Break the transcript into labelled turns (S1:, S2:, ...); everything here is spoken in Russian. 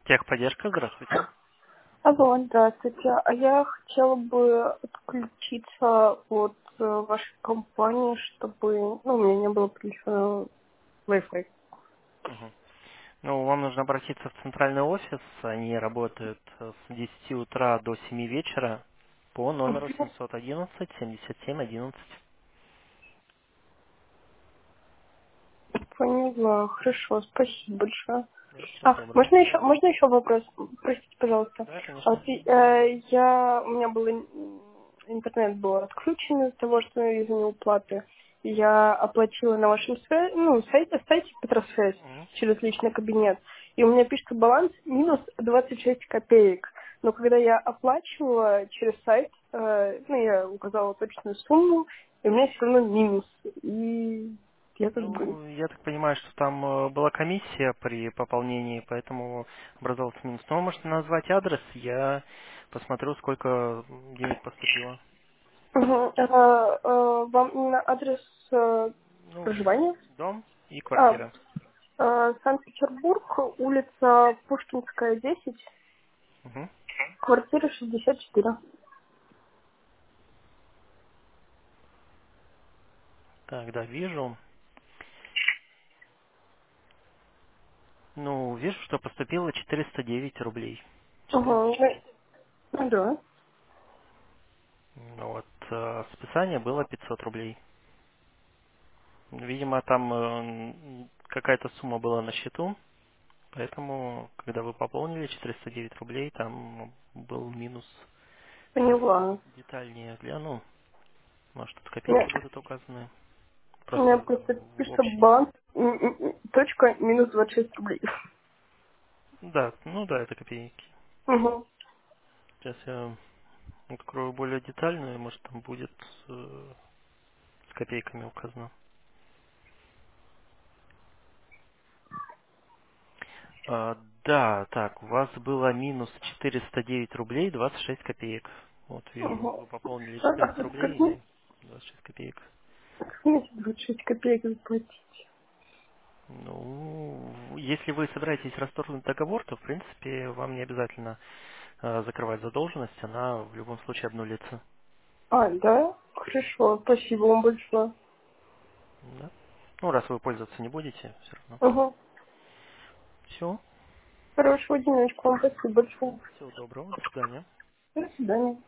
S1: Техподдержка, здравствуйте.
S2: Алло, здравствуйте. А я хотела бы отключиться от вашей компании, чтобы у меня не было приличного Wi-Fi.
S1: Мгм. Ну, вам нужно обратиться в центральный офис. Они работают с 10 утра до 7 вечера по номеру 711 77 11.
S2: Поняла. Хорошо, спасибо большое.
S1: Да, всего доброго.
S2: Можно еще вопрос? Простите, пожалуйста.
S1: Да, конечно.
S2: У меня был интернет был отключен из-за того, что из-за неуплаты. Я оплатила на вашем сайте Петросвязь
S1: Мгм.
S2: через личный кабинет. И у меня пишется баланс минус 26 копеек. Но когда я оплачивала через сайт, я указала точную сумму, и у меня все равно минус. И я как бы...
S1: Ну, я так понимаю, что там была комиссия при пополнении, поэтому образовался минус. Но вы можете назвать адрес, я посмотрю, сколько денег поступило.
S2: Мгм. Вам именно адрес
S1: Ну,
S2: проживания?
S1: дом и
S2: А,
S1: квартира.
S2: Санкт-Петербург, улица Пушкинская, 10,
S1: Мгм.
S2: квартира 64.
S1: Так, да, вижу. Ну, вижу, что поступило 409 рублей.
S2: Угу.
S1: 409.
S2: Да.
S1: Ну вот, списание было 500 рублей. Видимо, там какая-то сумма была на счету, поэтому, когда вы пополнили 409 рублей, там был минус. Сейчас
S2: Поняла.
S1: детальнее гляну. Может, тут
S2: У меня,
S1: копейки будут указаны.
S2: у меня
S1: Просто
S2: просто
S1: в
S2: пишется
S1: общей.
S2: баланс точка минус 26 рублей.
S1: Да, ну да, это копейки.
S2: Угу.
S1: Сейчас я открою более детальную, может, там будет с копейками указано. Да, так, у вас было минус 409 рублей 26 копеек. Вот вижу,
S2: Угу.
S1: вы пополнили
S2: А
S1: 14
S2: как
S1: рублей
S2: мне,
S1: и 26 копеек.
S2: как мне эти 26 копеек заплатить?
S1: Ну, если вы собираетесь расторгнуть договор, то, в принципе, вам не обязательно закрывать задолженность, она в любом случае обнулится.
S2: А, да? Хорошо, спасибо вам большое.
S1: Да? Ну, раз вы пользоваться не будете, все равно.
S2: Угу.
S1: Все.
S2: Хорошего денечка вам, спасибо большое.
S1: Всего доброго, до свидания.
S2: До свидания.